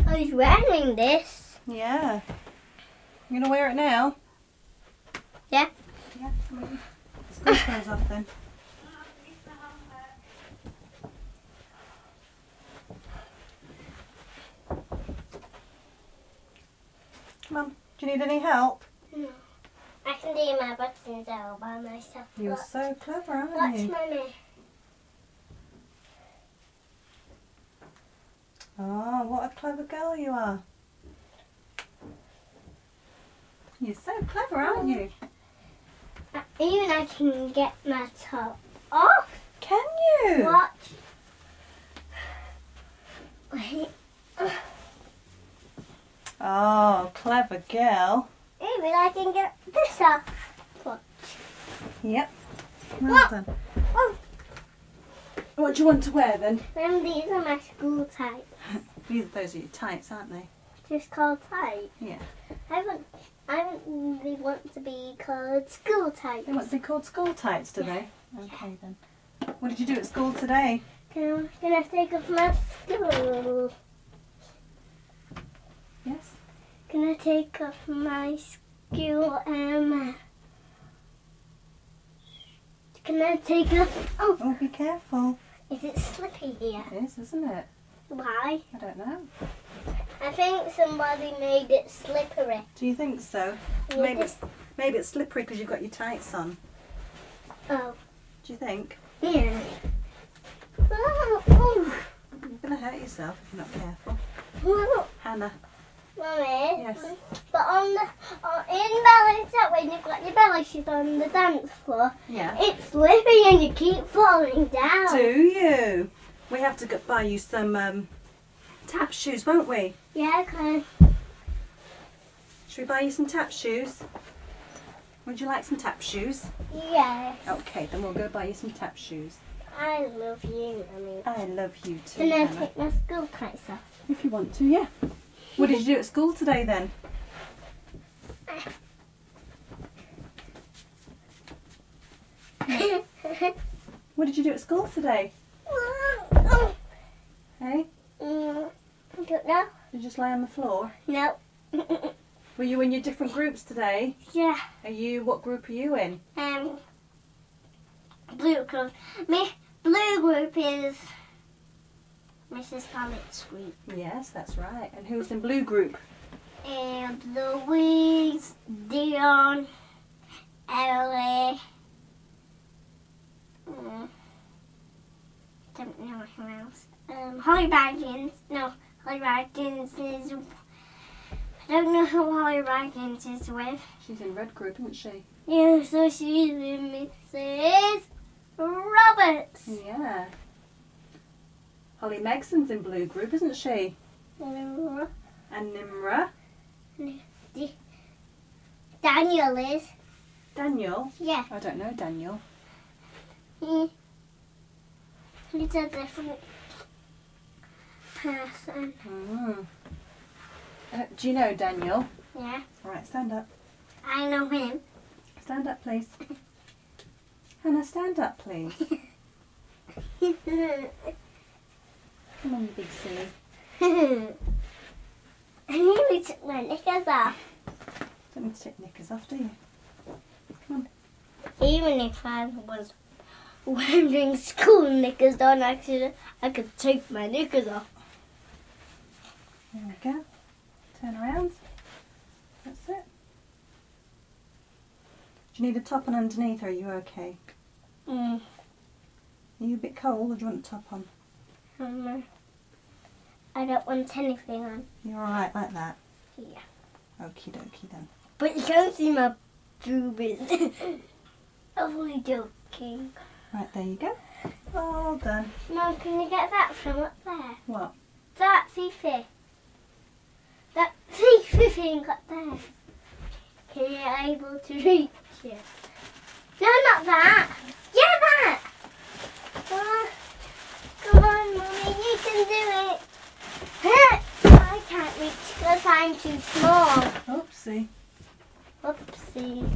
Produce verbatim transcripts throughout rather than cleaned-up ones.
I was wearing this. Yeah. You gonna wear it now? Yeah. Yeah. Maybe. School clothes off then. Come on. Do you need any help? No. I can do my buttons all by myself. You're Look. so clever, aren't Watch, you? Mummy. Oh, what a clever girl you are. You're so clever, aren't you? Uh, Even I can get my top off. Can you? Watch. Wait. Oh, clever girl. Even I can get this off. Watch. Yep. Well What? done. Oh, What do you want to wear then? and these are my school tights. These, those are your tights, aren't they? Just called tights. Yeah. I want, I want, they want to be called school tights. They want to be called school tights, do they? Okay then. What did you do at school today? Can, can I take off my school? Yes. Can I take off my school um Can I take off oh Oh, be careful. is it slippy here? It is, isn't it? Why? I don't know. I think somebody made it slippery. Do you think so? Yeah, Maybe this- it's, maybe it's slippery because you've got your tights on. Oh. Do you think? Yeah. Oh, oh. You're going to hurt yourself if you're not careful. Oh. Hannah. Mummy. Yes. But on the on, in balance that when you've got your belly sheet on the dance floor, Yeah. it's slippy and you keep falling down. Do you? We have to go buy you some um, tap shoes, won't we? Yeah, okay. Should we buy you some tap shoes? Would you like some tap shoes? Yes. Okay, then we'll go buy you some tap shoes. I love you, Mummy. I love you too, Can I Hannah. take my school tights off? If you want to, yeah. What did you do at school today then? What did you do at school today? Hey? Mm, I don't know. Did you just lie on the floor? No. Were you in your different groups today? Yeah. Are you, what group are you in? Um. Blue group. Me. Blue group is Missus Pallett's group. Yes, that's right. And who's in blue group? And Louise, Dion, Ellie. Mm, don't know who else. Um, Holly Baggins. No, Holly Baggins is. I don't know who Holly Baggins is with. She's in red group, isn't she? Yeah, so she's with Missus Roberts. Yeah. Holly Megson's in blue group, isn't she? Uh, And Nimra. Daniel is. Daniel. Yeah, I don't know Daniel. he, he's a different person. Mm. Uh, do you know Daniel? Yeah, All right, stand up. I know him. Stand up, please. Hannah, stand up, please. Come on, you big silly. I nearly took my knickers off. Don't need to take knickers off, do you? Come on. Even if I was wearing school knickers on accident, I could take my knickers off. There we go. Turn around. That's it. Do you need a top on underneath, or are you okay? Mm. Are you a bit cold, or do you want a top on? Um, I don't want anything on. You're alright like that? Yeah. Okie dokie then. But you can't see my boobies. I'm only joking. Right, there you go. All done. Mum, can you get that from up there? What? That Fifi. That Fifi thing up there. Can you able to reach it? No, not that. Yeah, that. Come on. Come on, Mummy, you can do it. I can't reach because I'm too small. Oopsie. Oopsie.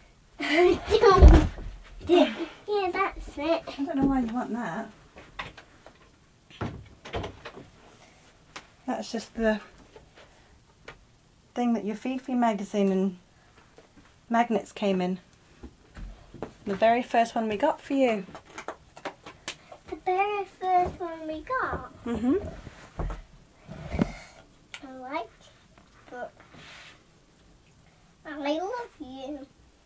Yeah, that's it. I don't know why you want that. That's just the thing that your Fifi magazine and magnets came in. The very first one we got for you. The very first one we got? Mm-hmm. I like but I love you.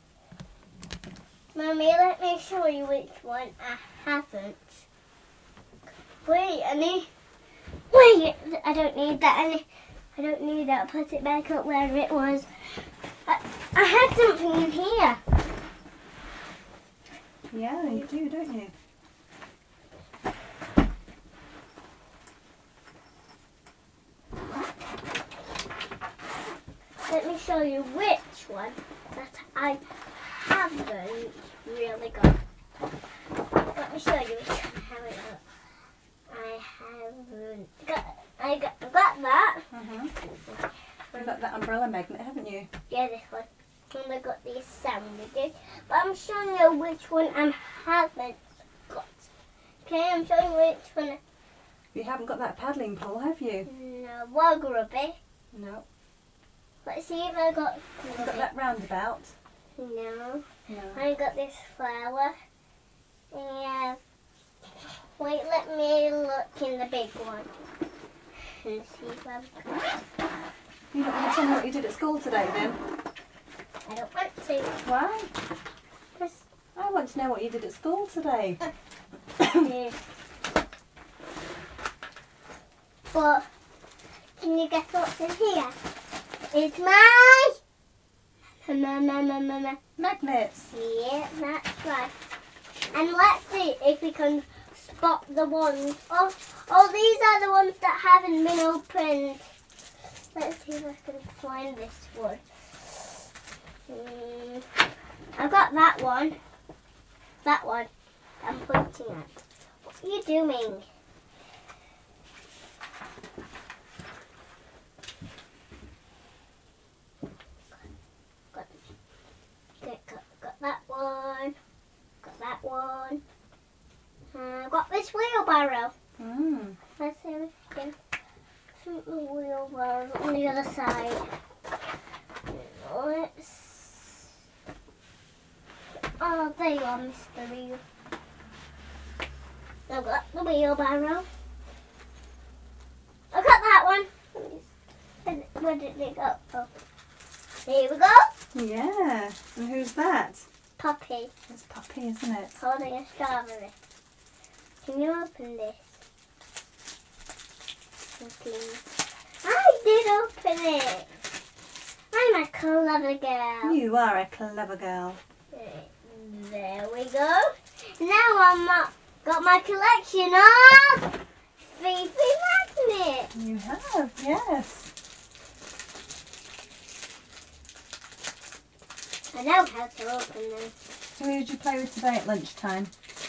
Mummy, let me show you which one I haven't. Wait, I need... Wait, I don't need that. I, need, I don't need that. Put it back up where it was. I, I had something in here. Yeah, you do, don't you? Let me show you which one that I haven't really got. Let me show you which one I haven't got. I haven't got. I got, got that. Mm-hmm. You've got that umbrella magnet, haven't you? Yeah, this one. And I got these sandwiches. But I'm showing you which one I haven't got. Okay, I'm showing you which one. You haven't got that paddling pole, have you? No, wall grubby. No. Let's see if I got. You've got that roundabout. No. No. I got this flower. Yeah. Wait, let me look in the big one. And see if I've got. You don't want to tell me what you did at school today, then? I don't want to. Why? Just, I want to know what you did at school today. yeah. But can you guess what's in here? It's my ma ma ma ma ma. Magnets. Yeah, that's right. And let's see if we can spot the ones. Oh, oh, these are the ones that haven't been opened. Let's see if I can find this one. Mm, I've got that one. That one I'm pointing at. What are you doing? Got, got, got, got that one. Got that one. Uh, got this wheelbarrow. Mm. Let's see if we can shoot the wheelbarrow on the other side. Let's... Oh, there you are, Mister Wheel. I've got the wheelbarrow. I got that one. Where did it go? Oh. Here we go. Yeah. And who's that? Poppy. It's Poppy, isn't it? Holding a strawberry. Can you open this? Please. I did open it. I'm a clever girl. You are a clever girl. There we go. Now I'm uh, got my collection of Fifi magnets. You have, yes. I know how to open them. So who did you play with today at lunchtime?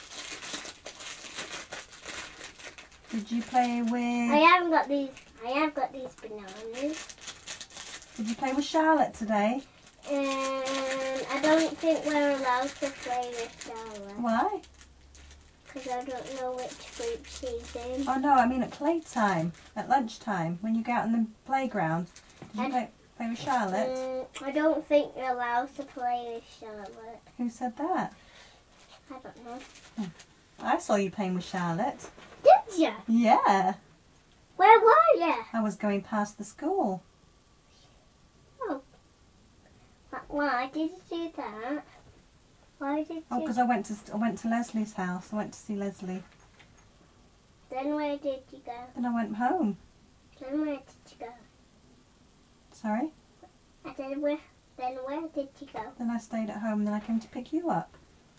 Did you play with... I haven't got these. I have got these bananas. Did you play with Charlotte today? And I don't think we're allowed to play with Charlotte. Why? Because I don't know which group she's in. Oh no, I mean at playtime, at lunchtime, when you go out in the playground. Did you And- play, play with Charlotte? Mm, I don't think you're allowed to play with Charlotte. Who said that? I don't know. I saw you playing with Charlotte. Did you? Yeah, Where were you? I was going past the school. Oh. Why did you do that? Why did you? Oh, because I went to I went to Leslie's house. I went to see Leslie. Then where did you go? Then I went home. Then where did you go? Sorry. I said where? Then where did you go? Then I stayed at home. And then I came to pick you up.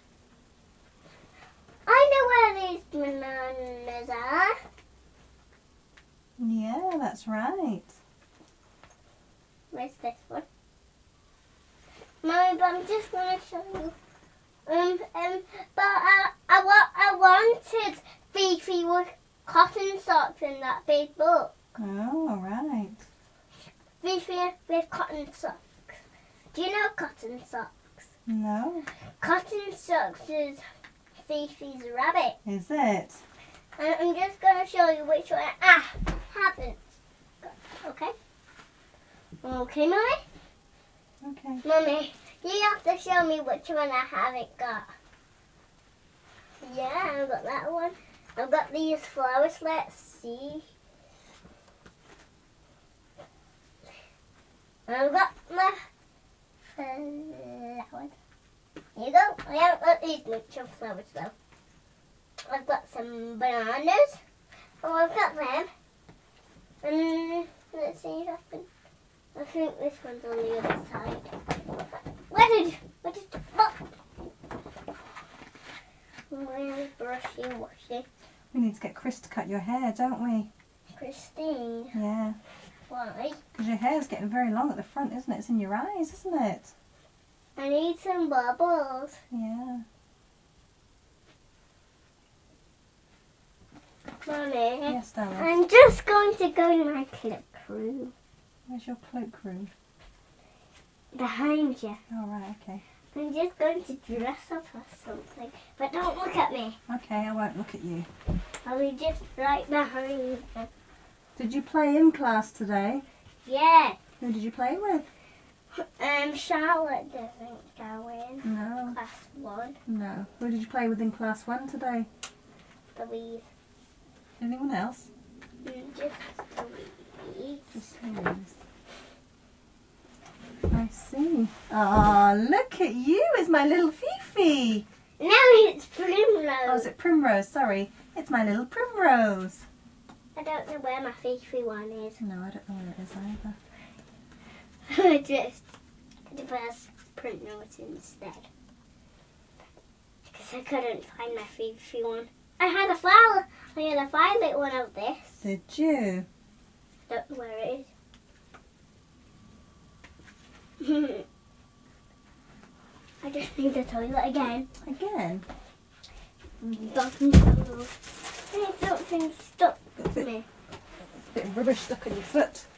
I know where these bananas are. Yeah, that's right. Where's this one? Mummy, but I'm just going to show you. Um, um, but I, I, wa- I wanted Fifi with cotton socks in that big book. Oh, all right. Fifi with cotton socks. Do you know cotton socks? No, Cotton socks is Fifi's rabbit. is it? And I'm just going to show you which one I haven't got. Okay? Okay, Mummy? Okay. Mummy, you have to show me which one I haven't got. Yeah, I've got that one. I've got these flowers. Let's see. I've got my flowers. Here you go. I haven't got these much of flowers though. I've got some bananas. Oh, I've got them. And let's see if I can. I think this one's on the other side. Where did? Where did? Oh. Where's brushy washy? We need to get Chris to cut your hair, don't we? Christine. Yeah. Why? Because your hair's getting very long at the front, isn't it? It's in your eyes, isn't it? I need some bubbles. Yeah. Mommy. Yes, darling. I'm just going to go to my cloak room. Where's your cloakroom? Behind you. Oh, right, okay. I'm just going to dress up or something. But don't look at me. Okay, I won't look at you. I'll be just right behind you. Did you play in class today? Yeah. Who did you play with? Um, Charlotte doesn't go in. No. Class one. No. Who did you play with in class one today? Louise. Anyone else? Mm, Just Louise. Just Louise. I see. Oh, look at you. It's my little Fifi. Now it's Primrose. Oh, is it Primrose? Sorry. It's my little Primrose. I don't know where my Fifi one is. No, I don't know where it is either. I just pressed Primrose instead. Because I couldn't find my Fifi one. I had a flower. I had a violet one of this. Did you? Don't know where it is. I just need the toilet again. Again? Bottom toilet. I need something stuck to me. Bit of rubbish stuck on your foot.